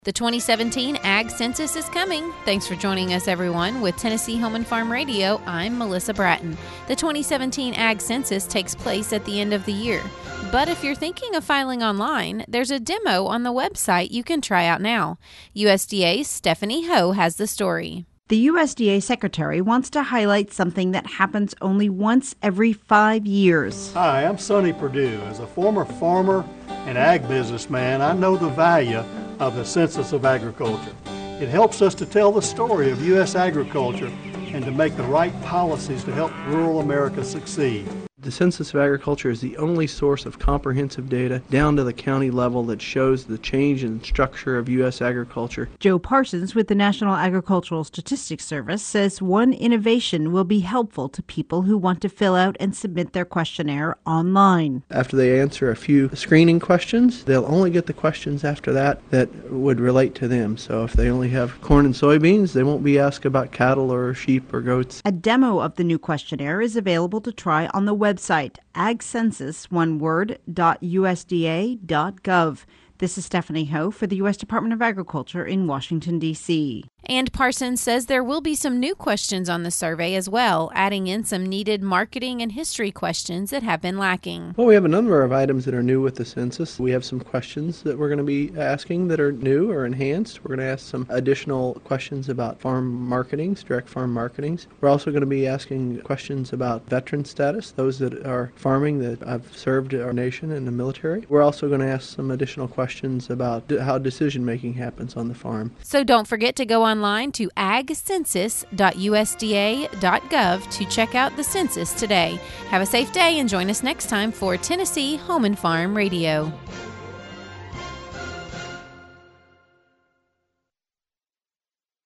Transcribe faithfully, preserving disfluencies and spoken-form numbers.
The twenty seventeen Ag Census is coming. Thanks for joining us, everyone. With Tennessee Home and Farm Radio, I'm Melissa Bratton. The twenty seventeen Ag Census takes place at the end of the year. But if you're thinking of filing online, there's a demo on the website you can try out now. U S D A's Stephanie Ho has the story. The U S D A Secretary wants to highlight something that happens only once every five years. Hi, I'm Sonny Perdue. As a former farmer and ag businessman, I know the value of the Census of Agriculture. It helps us to tell the story of U S agriculture and to make the right policies to help rural America succeed. The Census of Agriculture is the only source of comprehensive data down to the county level that shows the change in structure of U S agriculture. Joe Parsons with the National Agricultural Statistics Service says one innovation will be helpful to people who want to fill out and submit their questionnaire online. After they answer a few screening questions, they'll only get the questions after that that would relate to them. So if they only have corn and soybeans, they won't be asked about cattle or sheep or goats. A demo of the new questionnaire is available to try on the website. Website agcensus one word dot U S D A dot gov. This is Stephanie Ho for the U S Department of Agriculture in Washington, D C And Parsons says there will be some new questions on the survey as well, adding in some needed marketing and history questions that have been lacking. Well, we have a number of items that are new with the census. We have some questions that we're going to be asking that are new or enhanced. We're going to ask some additional questions about farm marketings, direct farm marketings. We're also going to be asking questions about veteran status, those that are farming that have served our nation in the military. We're also going to ask some additional questions about how decision-making happens on the farm. So don't forget to go online to ag census dot U S D A dot gov to check out the census today. Have a safe day and join us next time for Tennessee Home and Farm Radio.